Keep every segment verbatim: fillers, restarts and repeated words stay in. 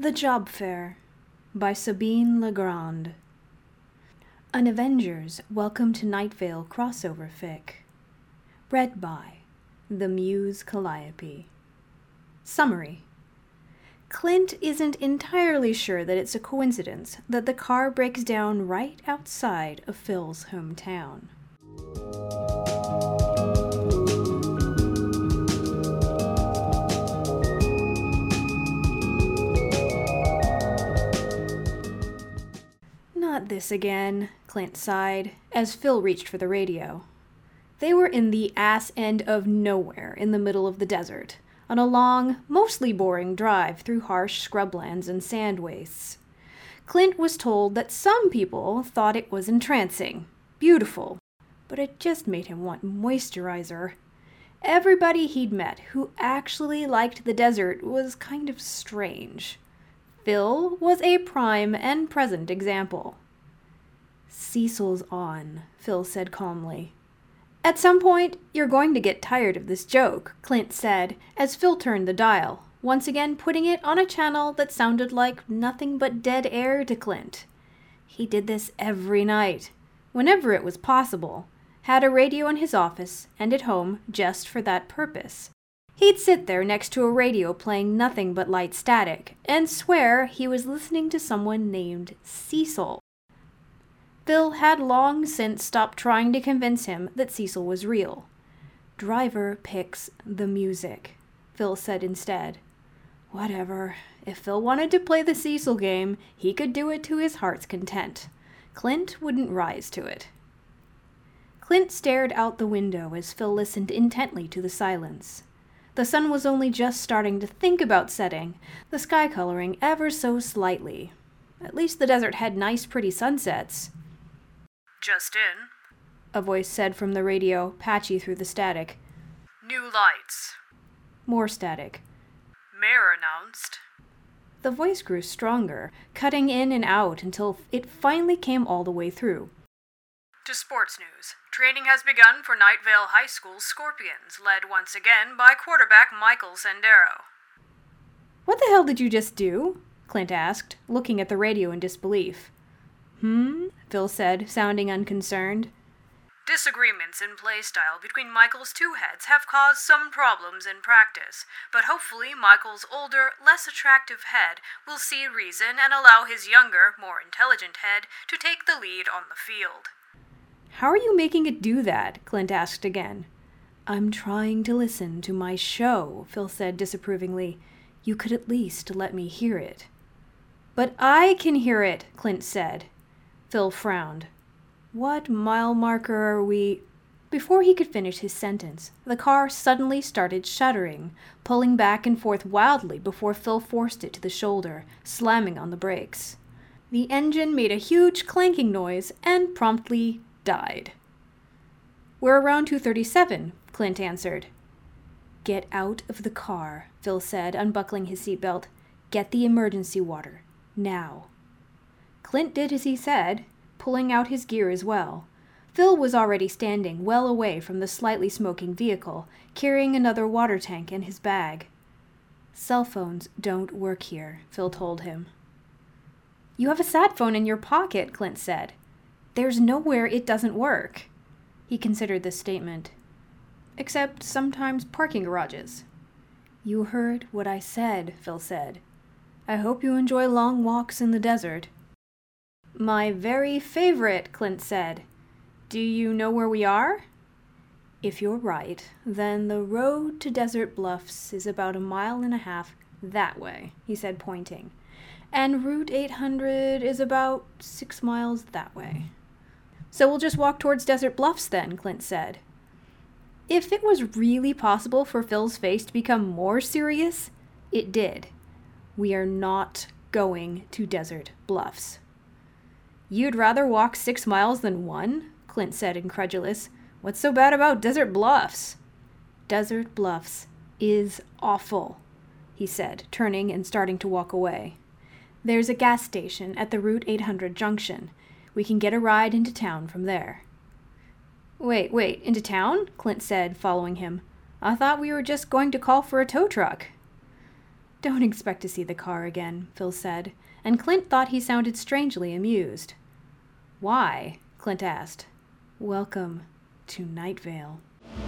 The Job Fair by Sabine Legrand. An Avengers Welcome to Night Vale crossover fic. Read by The Muse Calliope. Summary. Clint isn't entirely sure that it's a coincidence that the car breaks down right outside of Phil's hometown. Not this again, Clint sighed, as Phil reached for the radio. They were in the ass end of nowhere in the middle of the desert, on a long, mostly boring drive through harsh scrublands and sand wastes. Clint was told that some people thought it was entrancing, beautiful, but it just made him want moisturizer. Everybody he'd met who actually liked the desert was kind of strange. Phil was a prime and present example. "Cecil's on," Phil said calmly. "At some point, you're going to get tired of this joke," Clint said, as Phil turned the dial, once again putting it on a channel that sounded like nothing but dead air to Clint. He did this every night, whenever it was possible, had a radio in his office and at home just for that purpose. He'd sit there next to a radio playing nothing but light static, and swear he was listening to someone named Cecil. Phil had long since stopped trying to convince him that Cecil was real. "Driver picks the music," Phil said instead. Whatever. If Phil wanted to play the Cecil game, he could do it to his heart's content. Clint wouldn't rise to it. Clint stared out the window as Phil listened intently to the silence. The sun was only just starting to think about setting, the sky coloring ever so slightly. At least the desert had nice, pretty sunsets. "Just in," a voice said from the radio, patchy through the static. "New lights." More static. "Mayor announced." The voice grew stronger, cutting in and out until it finally came all the way through. To sports news. Training has begun for Night Vale High School's Scorpions, led once again by quarterback Michael Sendero. "What the hell did you just do?" Clint asked, looking at the radio in disbelief. "Hmm?" Phil said, sounding unconcerned. Disagreements in play style between Michael's two heads have caused some problems in practice, but hopefully Michael's older, less attractive head will see reason and allow his younger, more intelligent head to take the lead on the field. "How are you making it do that?" Clint asked again. "I'm trying to listen to my show," Phil said disapprovingly. "You could at least let me hear it." "But I can hear it," Clint said. Phil frowned. "What mile marker are we—" Before he could finish his sentence, the car suddenly started shuddering, pulling back and forth wildly before Phil forced it to the shoulder, slamming on the brakes. The engine made a huge clanking noise and promptly died. "We're around two thirty-seven, Clint answered. "Get out of the car," Phil said, unbuckling his seatbelt. "Get the emergency water. Now." Clint did as he said, pulling out his gear as well. Phil was already standing well away from the slightly smoking vehicle, carrying another water tank in his bag. "Cell phones don't work here," Phil told him. "You have a sat phone in your pocket," Clint said. "There's nowhere it doesn't work." He considered this statement. "Except sometimes parking garages." "You heard what I said," Phil said. "I hope you enjoy long walks in the desert." "My very favorite," Clint said. "Do you know where we are?" "If you're right, then the road to Desert Bluffs is about a mile and a half that way," he said, pointing. "And Route eight hundred is about six miles that way." "So we'll just walk towards Desert Bluffs then," Clint said. If it was really possible for Phil's face to become more serious, it did. "We are not going to Desert Bluffs." "You'd rather walk six miles than one?" Clint said, incredulous. "What's so bad about Desert Bluffs?" "Desert Bluffs is awful," he said, turning and starting to walk away. "There's a gas station at the Route eight hundred junction. We can get a ride into town from there." "Wait, wait, into town?" Clint said, following him. "I thought we were just going to call for a tow truck." Don't expect to see the car again, Phil said, and Clint thought he sounded strangely amused. Why? Clint asked. Welcome to Night Vale.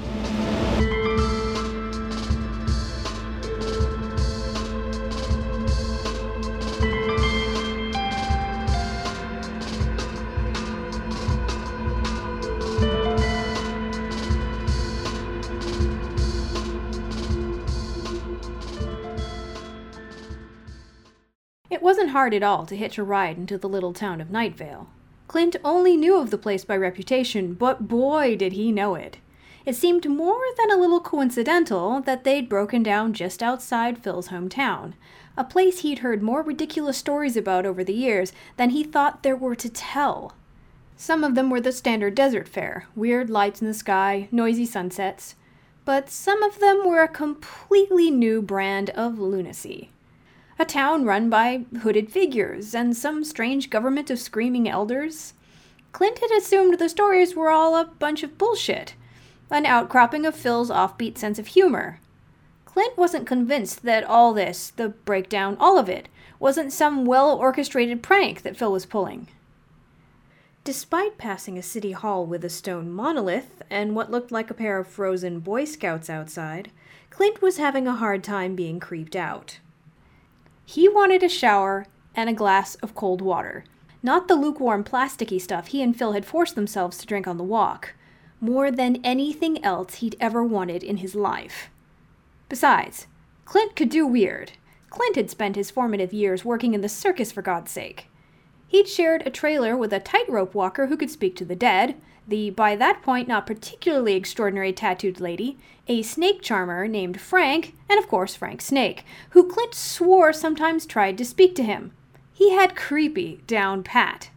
It wasn't hard at all to hitch a ride into the little town of Night Vale. Clint only knew of the place by reputation, but boy did he know it. It seemed more than a little coincidental that they'd broken down just outside Phil's hometown, a place he'd heard more ridiculous stories about over the years than he thought there were to tell. Some of them were the standard desert fare, weird lights in the sky, noisy sunsets, but some of them were a completely new brand of lunacy. A town run by hooded figures and some strange government of screaming elders. Clint had assumed the stories were all a bunch of bullshit, an outcropping of Phil's offbeat sense of humor. Clint wasn't convinced that all this, the breakdown, all of it, wasn't some well-orchestrated prank that Phil was pulling. Despite passing a city hall with a stone monolith and what looked like a pair of frozen Boy Scouts outside, Clint was having a hard time being creeped out. He wanted a shower and a glass of cold water, not the lukewarm plasticky stuff he and Phil had forced themselves to drink on the walk, more than anything else he'd ever wanted in his life. Besides, Clint could do weird. Clint had spent his formative years working in the circus, for God's sake. He'd shared a trailer with a tightrope walker who could speak to the dead, the by that point not particularly extraordinary tattooed lady, a snake charmer named Frank, and of course Frank Snake, who Clint swore sometimes tried to speak to him. He had creepy down pat.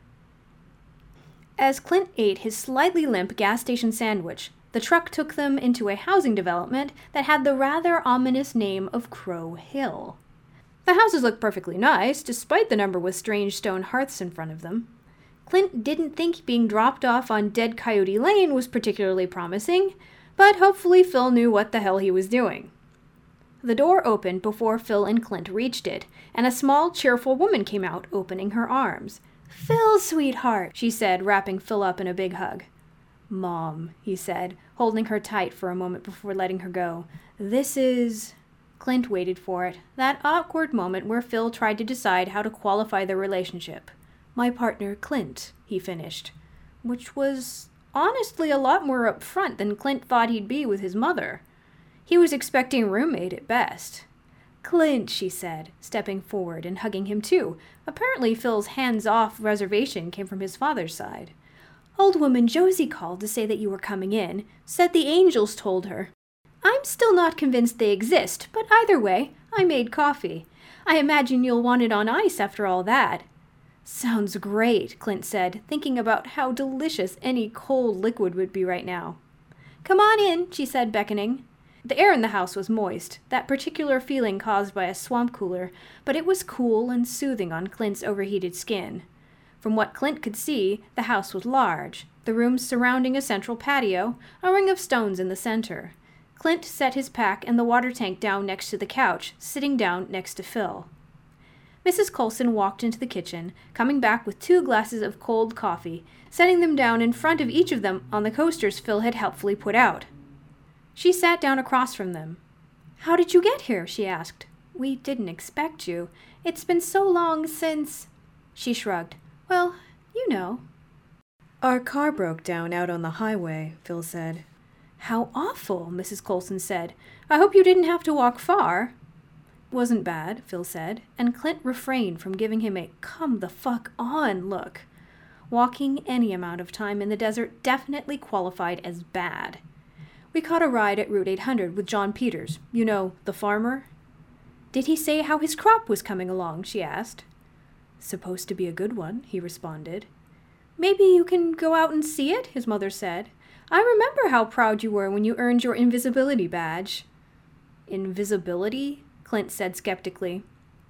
As Clint ate his slightly limp gas station sandwich, the truck took them into a housing development that had the rather ominous name of Crow Hill. The houses looked perfectly nice, despite the number with strange stone hearths in front of them. Clint didn't think being dropped off on Dead Coyote Lane was particularly promising, but hopefully Phil knew what the hell he was doing. The door opened before Phil and Clint reached it, and a small, cheerful woman came out, opening her arms. "Phil, sweetheart," she said, wrapping Phil up in a big hug. "Mom," he said, holding her tight for a moment before letting her go. "This is..." Clint waited for it, that awkward moment where Phil tried to decide how to qualify their relationship. "My partner, Clint," he finished, which was honestly a lot more upfront than Clint thought he'd be with his mother. He was expecting roommate at best. "Clint," she said, stepping forward and hugging him too. Apparently Phil's hands-off reservation came from his father's side. "Old woman Josie called to say that you were coming in, said the angels told her. I'm still not convinced they exist, but either way, I made coffee. I imagine you'll want it on ice after all that." "Sounds great," Clint said, thinking about how delicious any cold liquid would be right now. "Come on in," she said, beckoning. The air in the house was moist, that particular feeling caused by a swamp cooler, but it was cool and soothing on Clint's overheated skin. From what Clint could see, the house was large, the rooms surrounding a central patio, a ring of stones in the center. Clint set his pack and the water tank down next to the couch, sitting down next to Phil. Missus Coulson walked into the kitchen, coming back with two glasses of cold coffee, setting them down in front of each of them on the coasters Phil had helpfully put out. She sat down across from them. "How did you get here?" she asked. "We didn't expect you. It's been so long since..." She shrugged. "Well, you know." "Our car broke down out on the highway," Phil said. "How awful," Missus Coulson said. "I hope you didn't have to walk far." "Wasn't bad," Phil said, and Clint refrained from giving him a come the fuck on look. Walking any amount of time in the desert definitely qualified as bad. "We caught a ride at Route eight hundred with John Peters. You know, the farmer." "Did he say how his crop was coming along?" she asked. "Supposed to be a good one," he responded. "Maybe you can go out and see it," his mother said. "I remember how proud you were when you earned your invisibility badge." "Invisibility?" Clint said skeptically.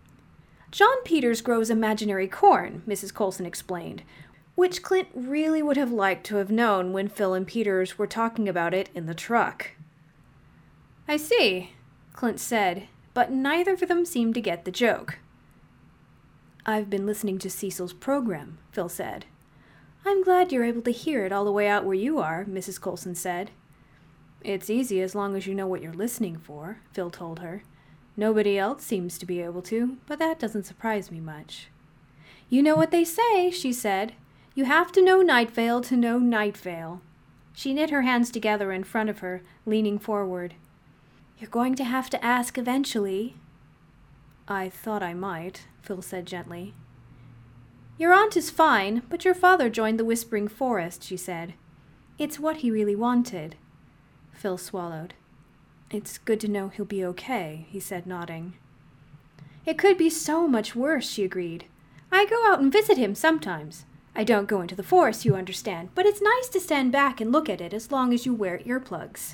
"John Peters grows imaginary corn," Missus Coulson explained, which Clint really would have liked to have known when Phil and Peters were talking about it in the truck. "I see," Clint said, but neither of them seemed to get the joke. "I've been listening to Cecil's program," Phil said. "I'm glad you're able to hear it all the way out where you are," Missus Coulson said. "It's easy as long as you know what you're listening for," Phil told her. "Nobody else seems to be able to, but that doesn't surprise me much." "You know what they say," she said. "You have to know Night Vale to know Night Vale." She knit her hands together in front of her, leaning forward. "You're going to have to ask eventually." "I thought I might," Phil said gently. "Your aunt is fine, but your father joined the Whispering Forest," she said. "It's what he really wanted." Phil swallowed. "It's good to know he'll be okay," he said, nodding. "It could be so much worse," she agreed. "I go out and visit him sometimes. I don't go into the forest, you understand, but it's nice to stand back and look at it as long as you wear earplugs."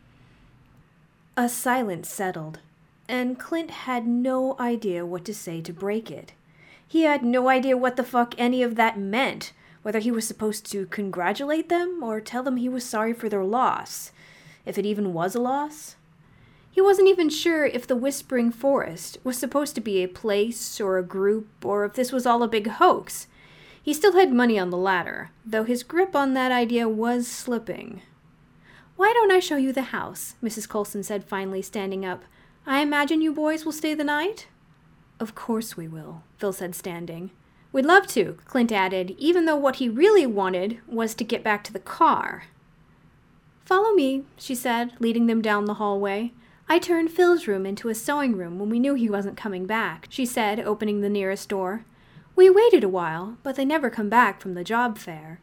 A silence settled, and Clint had no idea what to say to break it. He had no idea what the fuck any of that meant, whether he was supposed to congratulate them or tell them he was sorry for their loss, if it even was a loss. He wasn't even sure if the Whispering Forest was supposed to be a place or a group, or if this was all a big hoax. He still had money on the latter, though his grip on that idea was slipping. "Why don't I show you the house?" Missus Coulson said finally, standing up. "I imagine you boys will stay the night?" "Of course we will," Phil said, standing. "We'd love to," Clint added, even though what he really wanted was to get back to the car. "Follow me," she said, leading them down the hallway. "I turned Phil's room into a sewing room when we knew he wasn't coming back," she said, opening the nearest door. "We waited a while, but they never come back from the job fair."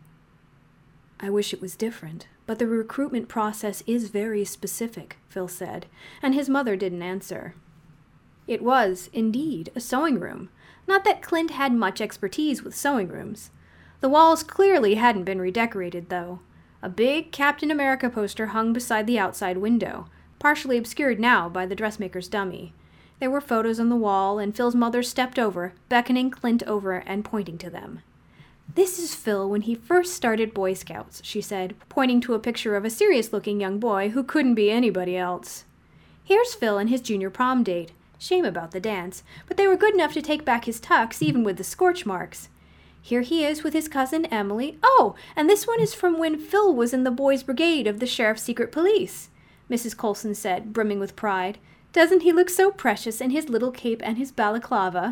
"I wish it was different, but the recruitment process is very specific," Phil said, and his mother didn't answer. It was, indeed, a sewing room. Not that Clint had much expertise with sewing rooms. The walls clearly hadn't been redecorated, though. A big Captain America poster hung beside the outside window, partially obscured now by the dressmaker's dummy. There were photos on the wall, and Phil's mother stepped over, beckoning Clint over and pointing to them. "This is Phil when he first started Boy Scouts," she said, pointing to a picture of a serious-looking young boy who couldn't be anybody else. "Here's Phil and his junior prom date. Shame about the dance, but they were good enough to take back his tux even with the scorch marks. Here he is with his cousin Emily. Oh, and this one is from when Phil was in the boys' brigade of the sheriff's secret police," Missus Coulson said, brimming with pride. "Doesn't he look so precious in his little cape and his balaclava?"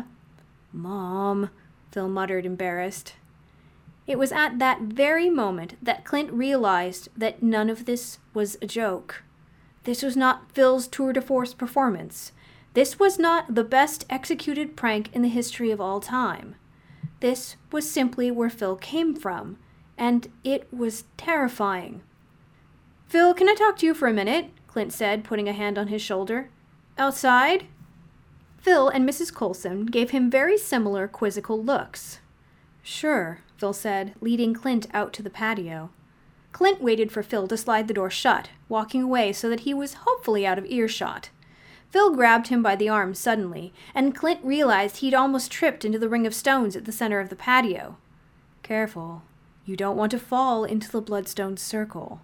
"Mom," Phil muttered, embarrassed. It was at that very moment that Clint realized that none of this was a joke. This was not Phil's tour de force performance. This was not the best executed prank in the history of all time. This was simply where Phil came from, and it was terrifying. "Phil, can I talk to you for a minute?" Clint said, putting a hand on his shoulder. "Outside?" Phil and Missus Coulson gave him very similar quizzical looks. "Sure," Phil said, leading Clint out to the patio. Clint waited for Phil to slide the door shut, walking away so that he was hopefully out of earshot. Phil grabbed him by the arm suddenly, and Clint realized he'd almost tripped into the ring of stones at the center of the patio. "Careful. You don't want to fall into the bloodstone circle."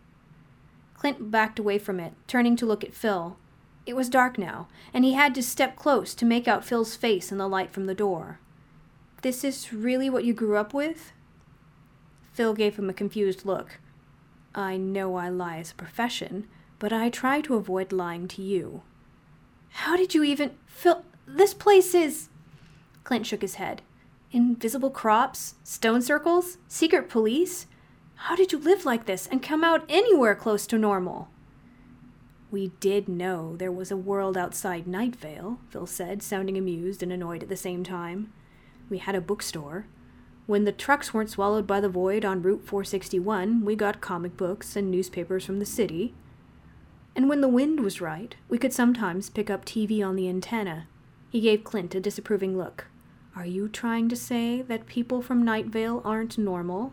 Clint backed away from it, turning to look at Phil. It was dark now, and he had to step close to make out Phil's face in the light from the door. "This is really what you grew up with?" Phil gave him a confused look. "I know I lie as a profession, but I try to avoid lying to you." "How did you even... Phil, this place is..." Clint shook his head. "Invisible crops? Stone circles? Secret police? How did you live like this and come out anywhere close to normal?" "We did know there was a world outside Night Vale," Phil said, sounding amused and annoyed at the same time. "We had a bookstore. When the trucks weren't swallowed by the void on Route four sixty-one, we got comic books and newspapers from the city. And when the wind was right, we could sometimes pick up T V on the antenna." He gave Clint a disapproving look. "Are you trying to say that people from Night Vale aren't normal?"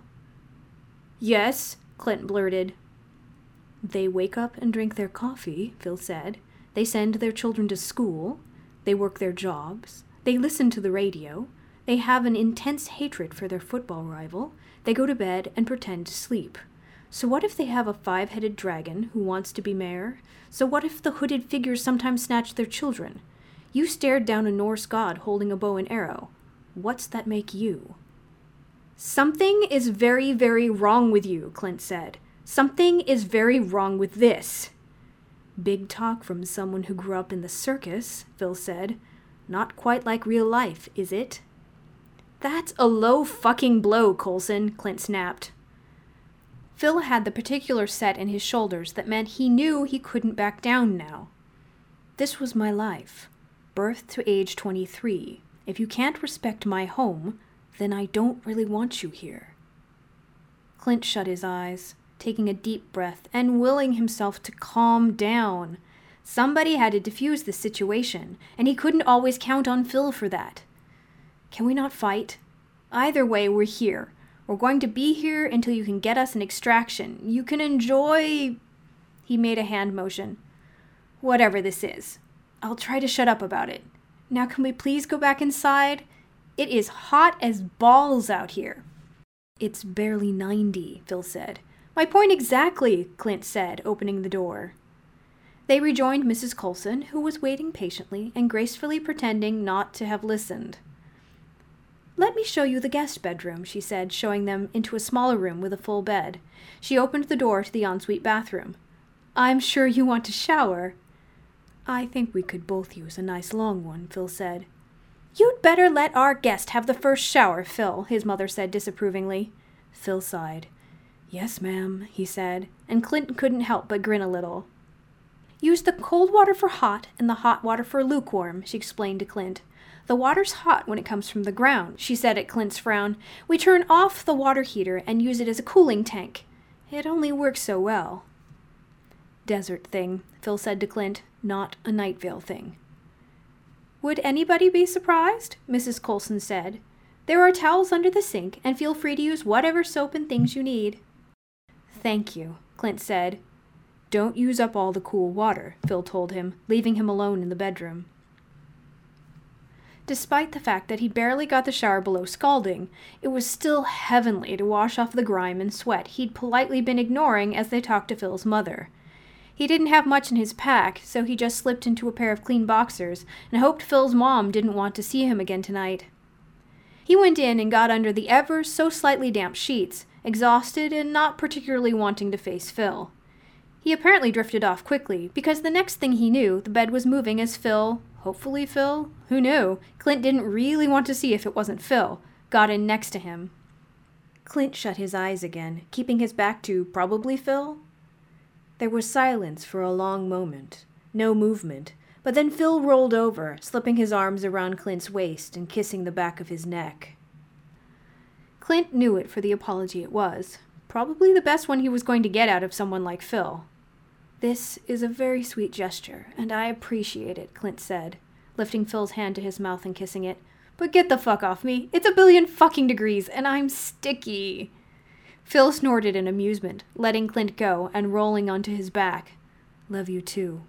"Yes," Clint blurted. "They wake up and drink their coffee," Phil said. "They send their children to school. They work their jobs. They listen to the radio. They have an intense hatred for their football rival. They go to bed and pretend to sleep. So what if they have a five-headed dragon who wants to be mayor? So what if the hooded figures sometimes snatch their children? You stared down a Norse god holding a bow and arrow. What's that make you? Something is very, very wrong with you, Clint said. Something is very wrong with this. Big talk from someone who grew up in the circus, Phil said. Not quite like real life, is it? That's a low fucking blow, Coulson, Clint snapped. Phil had the particular set in his shoulders that meant he knew he couldn't back down now. This was my life. Birth to age twenty-three. If you can't respect my home, then I don't really want you here. Clint shut his eyes, taking a deep breath and willing himself to calm down. Somebody had to defuse this situation, and he couldn't always count on Phil for that. Can we not fight? Either way, we're here. We're going to be here until you can get us an extraction. You can enjoy... He made a hand motion. Whatever this is. I'll try to shut up about it. Now can we please go back inside? It is hot as balls out here. It's barely ninety, Phil said. My point exactly, Clint said, opening the door. They rejoined Missus Coulson, who was waiting patiently and gracefully pretending not to have listened. Let me show you the guest bedroom, she said, showing them into a smaller room with a full bed. She opened the door to the ensuite bathroom. I'm sure you want to shower. I think we could both use a nice long one, Phil said. You'd better let our guest have the first shower, Phil, his mother said disapprovingly. Phil sighed. Yes, ma'am, he said, and Clint couldn't help but grin a little. Use the cold water for hot and the hot water for lukewarm, she explained to Clint. The water's hot when it comes from the ground, she said at Clint's frown. We turn off the water heater and use it as a cooling tank. It only works so well. Desert thing, Phil said to Clint, not a Night Vale thing. Would anybody be surprised? Missus Coulson said. There are towels under the sink, and feel free to use whatever soap and things you need. Thank you, Clint said. Don't use up all the cool water, Phil told him, leaving him alone in the bedroom. Despite the fact that he barely got the shower below scalding, it was still heavenly to wash off the grime and sweat he'd politely been ignoring as they talked to Phil's mother. He didn't have much in his pack, so he just slipped into a pair of clean boxers and hoped Phil's mom didn't want to see him again tonight. He went in and got under the ever so slightly damp sheets, exhausted and not particularly wanting to face Phil. He apparently drifted off quickly, because the next thing he knew, the bed was moving as Phil, hopefully Phil, who knew, Clint didn't really want to see if it wasn't Phil, got in next to him. Clint shut his eyes again, keeping his back to probably Phil. There was silence for a long moment, no movement, but then Phil rolled over, slipping his arms around Clint's waist and kissing the back of his neck. Clint knew it for the apology it was, probably the best one he was going to get out of someone like Phil. This is a very sweet gesture, and I appreciate it, Clint said, lifting Phil's hand to his mouth and kissing it. But get the fuck off me. It's a billion fucking degrees, and I'm sticky. Phil snorted in amusement, letting Clint go and rolling onto his back. Love you too.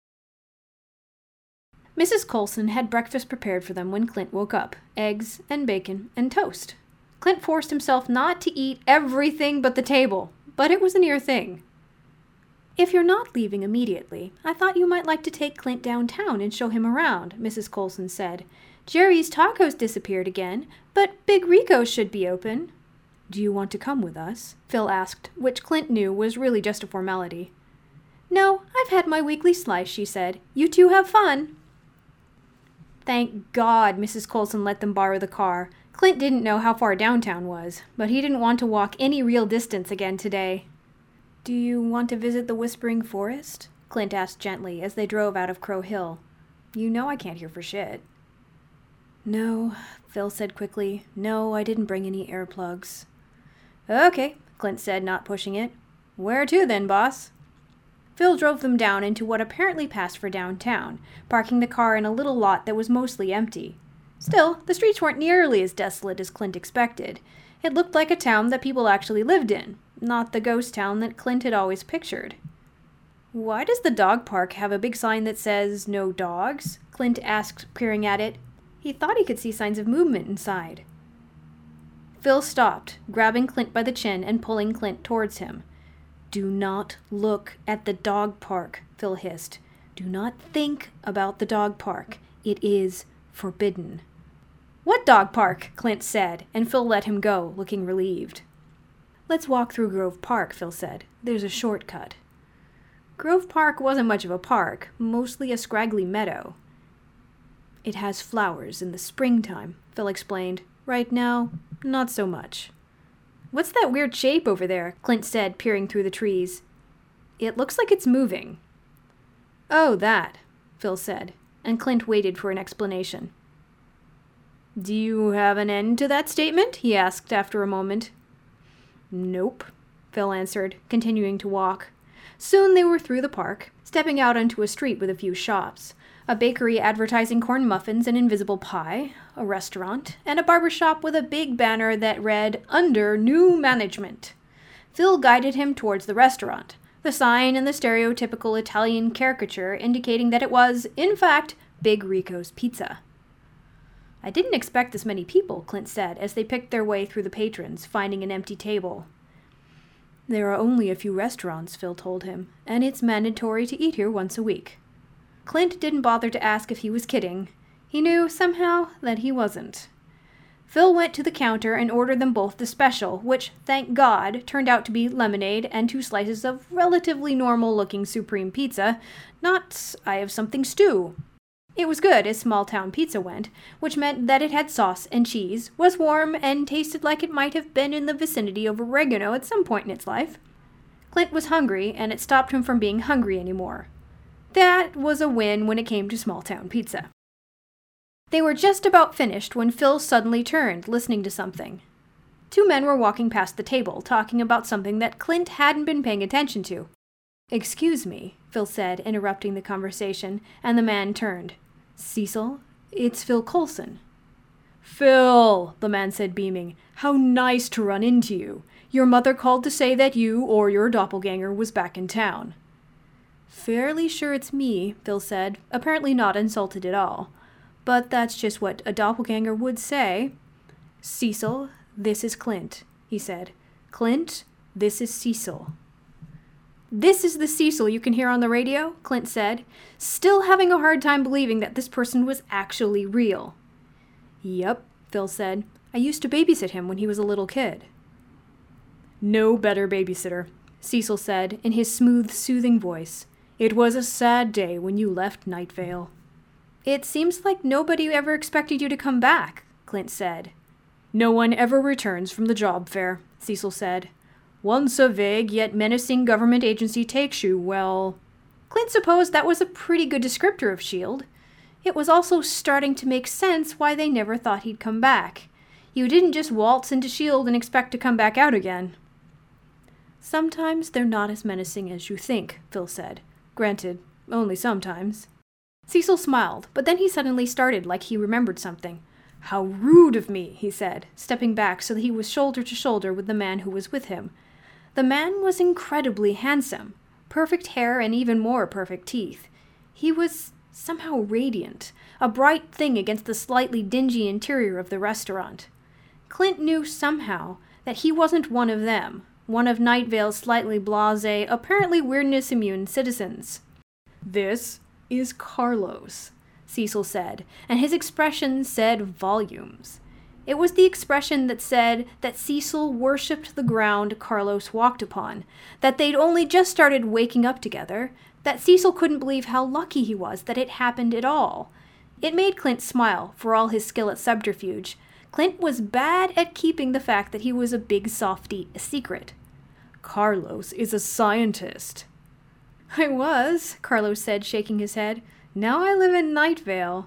Missus Coulson had breakfast prepared for them when Clint woke up, eggs and bacon and toast. Clint forced himself not to eat everything but the table, but it was a near thing. If you're not leaving immediately, I thought you might like to take Clint downtown and show him around, Missus Coulson said. Jerry's Tacos disappeared again, but Big Rico's should be open. Do you want to come with us? Phil asked, which Clint knew was really just a formality. No, I've had my weekly slice, she said. You two have fun. Thank God Missus Coulson let them borrow the car. Clint didn't know how far downtown was, but he didn't want to walk any real distance again today. Do you want to visit the Whispering Forest? Clint asked gently as they drove out of Crow Hill. You know I can't hear for shit. No, Phil said quickly. No, I didn't bring any earplugs. Okay, Clint said, not pushing it. Where to then, boss? Phil drove them down into what apparently passed for downtown, parking the car in a little lot that was mostly empty. Still, the streets weren't nearly as desolate as Clint expected. It looked like a town that people actually lived in, not the ghost town that Clint had always pictured. Why does the dog park have a big sign that says, no dogs? Clint asked, peering at it. He thought he could see signs of movement inside. Phil stopped, grabbing Clint by the chin and pulling Clint towards him. Do not look at the dog park, Phil hissed. Do not think about the dog park. It is forbidden. What dog park? Clint said, and Phil let him go, looking relieved. Let's walk through Grove Park, Phil said. There's a shortcut. Grove Park wasn't much of a park, mostly a scraggly meadow. It has flowers in the springtime, Phil explained. Right now, not so much. What's that weird shape over there? Clint said, peering through the trees. It looks like it's moving. Oh, that, Phil said, and Clint waited for an explanation. Do you have an end to that statement? He asked after a moment. Nope, Phil answered, continuing to walk. Soon they were through the park, stepping out onto a street with a few shops. A bakery advertising corn muffins and invisible pie, a restaurant, and a barber shop with a big banner that read, Under New Management. Phil guided him towards the restaurant, the sign and the stereotypical Italian caricature indicating that it was, in fact, Big Rico's Pizza. I didn't expect this many people, Clint said, as they picked their way through the patrons, finding an empty table. There are only a few restaurants, Phil told him, and it's mandatory to eat here once a week. Clint didn't bother to ask if he was kidding. He knew, somehow, that he wasn't. Phil went to the counter and ordered them both the special, which, thank God, turned out to be lemonade and two slices of relatively normal-looking supreme pizza, not I have something stew. It was good as small-town pizza went, which meant that it had sauce and cheese, was warm, and tasted like it might have been in the vicinity of oregano at some point in its life. Clint was hungry, and it stopped him from being hungry anymore. That was a win when it came to small-town pizza. They were just about finished when Phil suddenly turned, listening to something. Two men were walking past the table, talking about something that Clint hadn't been paying attention to. Excuse me, Phil said, interrupting the conversation, and the man turned. Cecil, it's Phil Coulson. Phil, the man said, beaming. How nice to run into you. Your mother called to say that you or your doppelganger was back in town. Fairly sure it's me, Phil said, apparently not insulted at all. But that's just what a doppelganger would say. Cecil, this is Clint, he said. Clint, this is Cecil. This is the Cecil you can hear on the radio, Clint said, still having a hard time believing that this person was actually real. Yep, Phil said. I used to babysit him when he was a little kid. No better babysitter, Cecil said in his smooth, soothing voice. It was a sad day when you left Night Vale. It seems like nobody ever expected you to come back, Clint said. No one ever returns from the job fair, Cecil said. Once a vague yet menacing government agency takes you, well... Clint supposed that was a pretty good descriptor of S H I E L D. It was also starting to make sense why they never thought he'd come back. You didn't just waltz into S H I E L D and expect to come back out again. Sometimes they're not as menacing as you think, Phil said. Granted, only sometimes. Cecil smiled, but then he suddenly started like he remembered something. How rude of me, he said, stepping back so that he was shoulder to shoulder with the man who was with him. The man was incredibly handsome, perfect hair and even more perfect teeth. He was somehow radiant, a bright thing against the slightly dingy interior of the restaurant. Clint knew somehow that he wasn't one of them, one of Night Vale's slightly blasé, apparently weirdness-immune citizens. This is Carlos, Cecil said, and his expression said volumes. It was the expression that said that Cecil worshipped the ground Carlos walked upon, that they'd only just started waking up together, that Cecil couldn't believe how lucky he was that it happened at all. It made Clint smile, for all his skill at subterfuge. Clint was bad at keeping the fact that he was a big softy a secret. Carlos is a scientist. I was, Carlos said, shaking his head. Now I live in Night Vale.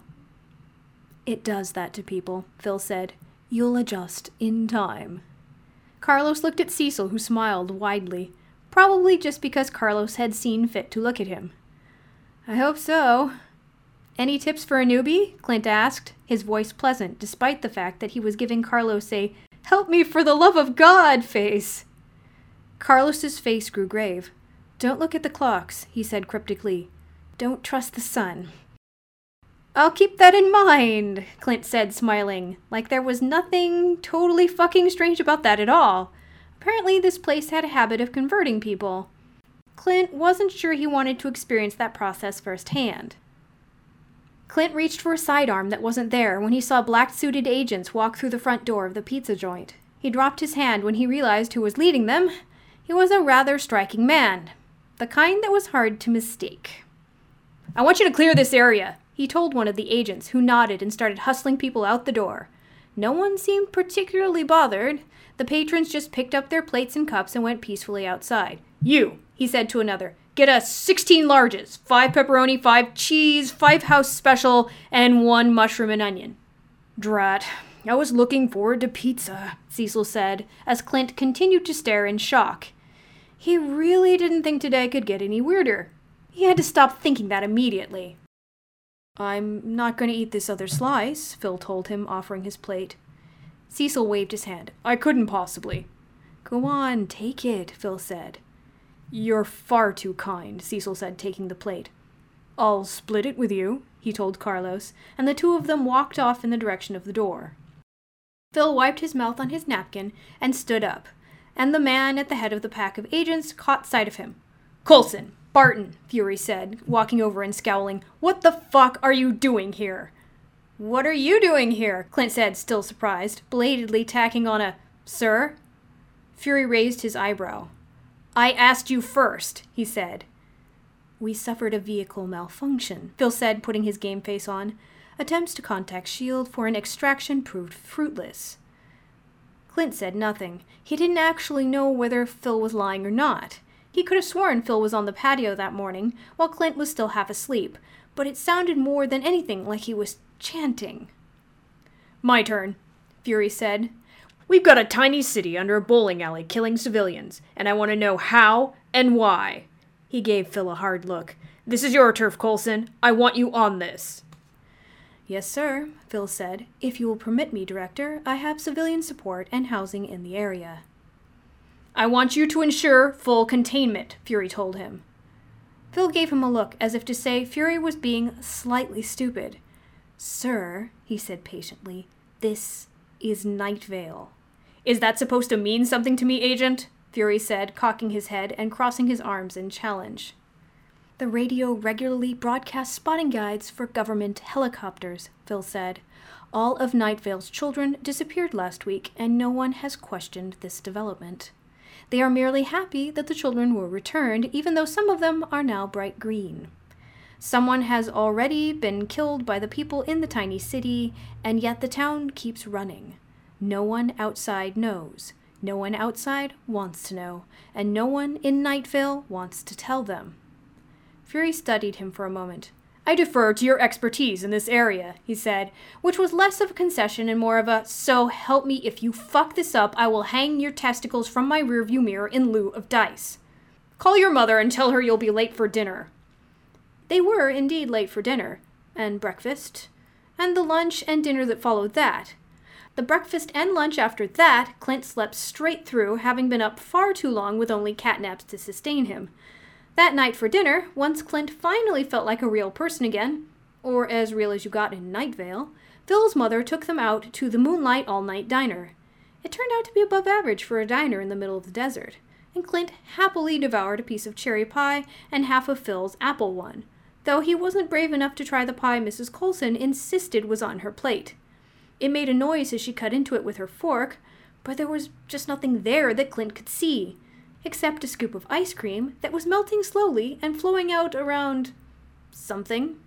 It does that to people, Phil said. You'll adjust in time. Carlos looked at Cecil, who smiled widely, probably just because Carlos had seen fit to look at him. I hope so. Any tips for a newbie? Clint asked, his voice pleasant, despite the fact that he was giving Carlos a help me for the love of God face. Carlos's face grew grave. Don't look at the clocks, he said cryptically. Don't trust the sun. I'll keep that in mind, Clint said, smiling, like there was nothing totally fucking strange about that at all. Apparently this place had a habit of converting people. Clint wasn't sure he wanted to experience that process firsthand. Clint reached for a sidearm that wasn't there when he saw black-suited agents walk through the front door of the pizza joint. He dropped his hand when he realized who was leading them. He was a rather striking man, the kind that was hard to mistake. "I want you to clear this area," he told one of the agents, who nodded and started hustling people out the door. No one seemed particularly bothered. The patrons just picked up their plates and cups and went peacefully outside. "You," he said to another, "get us sixteen larges, five pepperoni, five cheese, five house special, and one mushroom and onion." "Drat, I was looking forward to pizza," Cecil said, as Clint continued to stare in shock. He really didn't think today could get any weirder. He had to stop thinking that immediately. "I'm not going to eat this other slice," Phil told him, offering his plate. Cecil waved his hand. "I couldn't possibly." "Go on, take it," Phil said. "You're far too kind," Cecil said, taking the plate. "I'll split it with you," he told Carlos, and the two of them walked off in the direction of the door. Phil wiped his mouth on his napkin and stood up, and the man at the head of the pack of agents caught sight of him. "Coulson, Barton," Fury said, walking over and scowling. "What the fuck are you doing here?" "What are you doing here?" Clint said, still surprised, belatedly tacking on a "sir." Fury raised his eyebrow. "I asked you first," he said. "We suffered a vehicle malfunction," Phil said, putting his game face on. Attempts to contact S H I E L D for an extraction proved fruitless. Clint said nothing. He didn't actually know whether Phil was lying or not. He could have sworn Phil was on the patio that morning, while Clint was still half asleep, but it sounded more than anything like he was chanting. "My turn," Fury said. "We've got a tiny city under a bowling alley killing civilians, and I want to know how and why." He gave Phil a hard look. "This is your turf, Coulson. I want you on this." "Yes, sir," Phil said. "If you will permit me, Director, I have civilian support and housing in the area." "I want you to ensure full containment," Fury told him. Phil gave him a look as if to say Fury was being slightly stupid. "Sir," he said patiently, "this is Night Vale." "Is that supposed to mean something to me, Agent?" Fury said, cocking his head and crossing his arms in challenge. "The radio regularly broadcasts spotting guides for government helicopters," Phil said. "All of Night Vale's children disappeared last week, and no one has questioned this development. They are merely happy that the children were returned, even though some of them are now bright green. Someone has already been killed by the people in the tiny city, and yet the town keeps running. No one outside knows. No one outside wants to know, and no one in Night Vale wants to tell them." Fury studied him for a moment. "I defer to your expertise in this area," he said, which was less of a concession and more of a, "so help me, if you fuck this up, I will hang your testicles from my rearview mirror in lieu of dice. Call your mother and tell her you'll be late for dinner." They were indeed late for dinner, and breakfast, and the lunch and dinner that followed that. The breakfast and lunch after that, Clint slept straight through, having been up far too long with only catnaps to sustain him. That night for dinner, once Clint finally felt like a real person again, or as real as you got in Night Vale, Phil's mother took them out to the Moonlight All-Night Diner. It turned out to be above average for a diner in the middle of the desert, and Clint happily devoured a piece of cherry pie and half of Phil's apple one, though he wasn't brave enough to try the pie Missus Coulson insisted was on her plate. It made a noise as she cut into it with her fork, but there was just nothing there that Clint could see, except a scoop of ice cream that was melting slowly and flowing out around something.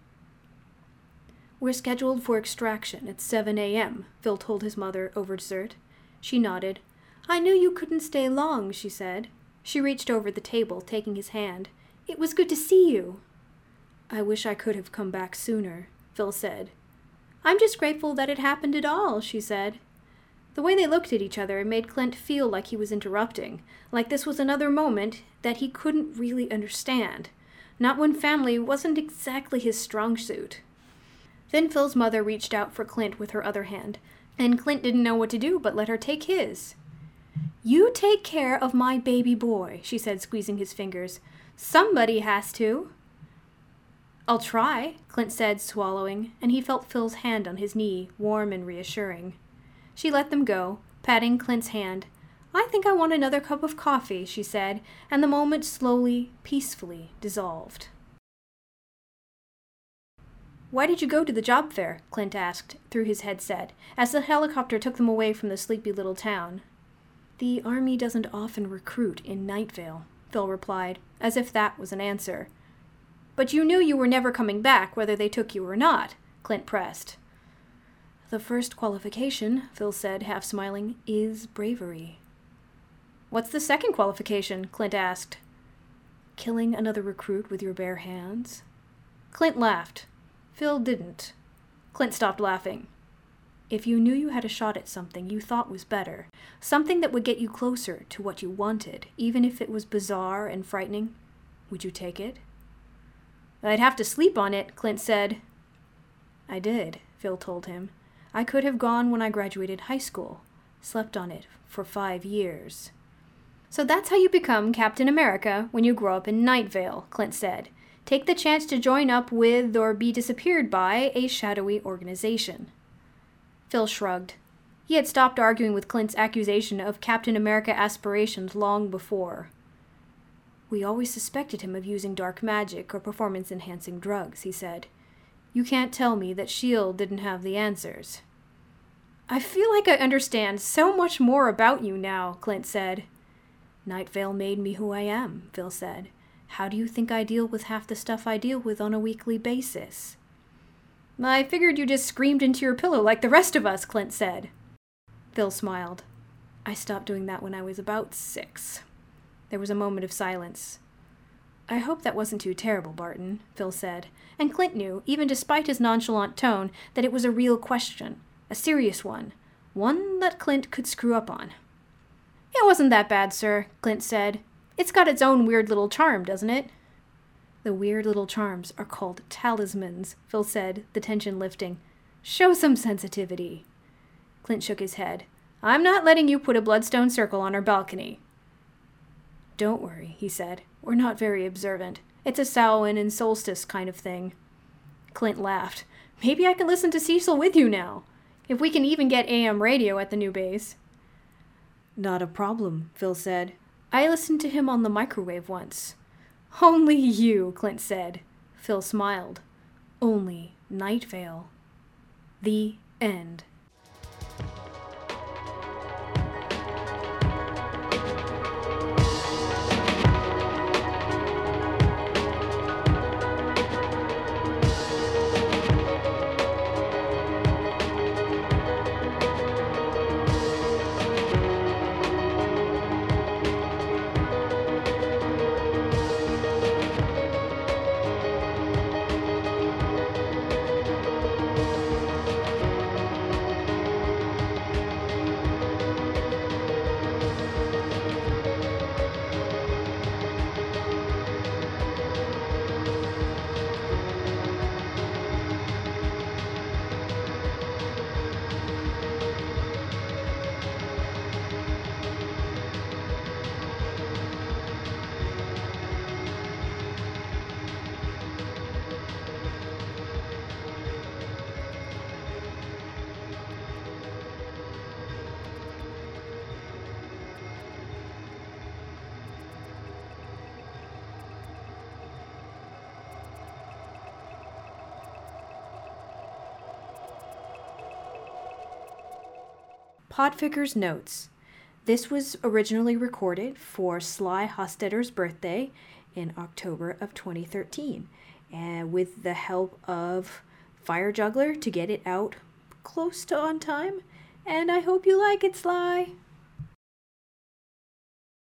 "We're scheduled for extraction at seven a.m., Phil told his mother over dessert. She nodded. "I knew you couldn't stay long," she said. She reached over the table, taking his hand. "It was good to see you." "I wish I could have come back sooner," Phil said. "I'm just grateful that it happened at all," she said. The way they looked at each other made Clint feel like he was interrupting, like this was another moment that he couldn't really understand, not when family wasn't exactly his strong suit. Then Phil's mother reached out for Clint with her other hand, and Clint didn't know what to do but let her take his. "You take care of my baby boy," she said, squeezing his fingers. "Somebody has to." "I'll try," Clint said, swallowing, and he felt Phil's hand on his knee, warm and reassuring. She let them go, patting Clint's hand. I think I want another cup of coffee, she said, and the moment slowly, peacefully dissolved. Why did you go to the job fair? Clint asked through his headset, as the helicopter took them away from the sleepy little town. The Army doesn't often recruit in Night Vale, Phil replied, as if that was an answer. But you knew you were never coming back, whether they took you or not, Clint pressed. The first qualification, Phil said, half smiling, is bravery. What's the second qualification? Clint asked. Killing another recruit with your bare hands? Clint laughed. Phil didn't. Clint stopped laughing. If you knew you had a shot at something you thought was better, something that would get you closer to what you wanted, even if it was bizarre and frightening, would you take it? I'd have to sleep on it, Clint said. I did, Phil told him. I could have gone when I graduated high school. Slept on it for five years. So that's how you become Captain America when you grow up in Night Vale, Clint said. Take the chance to join up with or be disappeared by a shadowy organization. Phil shrugged. He had stopped arguing with Clint's accusation of Captain America aspirations long before. We always suspected him of using dark magic or performance-enhancing drugs, he said. You can't tell me that S H I E L D didn't have the answers. I feel like I understand so much more about you now, Clint said. Night Vale made me who I am, Phil said. How do you think I deal with half the stuff I deal with on a weekly basis? I figured you just screamed into your pillow like the rest of us, Clint said. Phil smiled. I stopped doing that when I was about six. There was a moment of silence. I hope that wasn't too terrible, Barton, Phil said, and Clint knew, even despite his nonchalant tone, that it was a real question, a serious one, one that Clint could screw up on. It wasn't that bad, sir, Clint said. It's got its own weird little charm, doesn't it? The weird little charms are called talismans, Phil said, the tension lifting. Show some sensitivity. Clint shook his head. I'm not letting you put a bloodstone circle on our balcony. Don't worry, he said. We're not very observant. It's a Samhain and solstice kind of thing. Clint laughed. Maybe I can listen to Cecil with you now, if we can even get A M radio at the new base. Not a problem, Phil said. I listened to him on the microwave once. Only you, Clint said. Phil smiled. Only Night Vale. The end. Podficker's Notes. This was originally recorded for Sly Hostetter's birthday in October of twenty thirteen, and with the help of Fire Juggler to get it out close to on time, and I hope you like it, Sly.